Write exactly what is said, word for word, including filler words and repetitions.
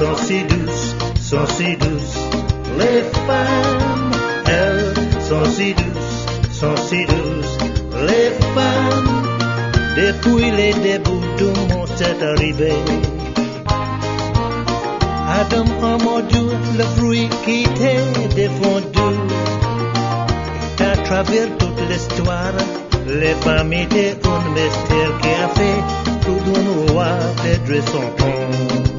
sont si douces, sont si douces. Les femmes, elles sont si douces, sont si douces. Les femmes, depuis les débuts du monde c'est arrivé. Adam a mordu le fruit qui t'est défendu. À travers toute l'histoire, les femmes étaient un mystère qui a fait tout d'un roi perdre son trône.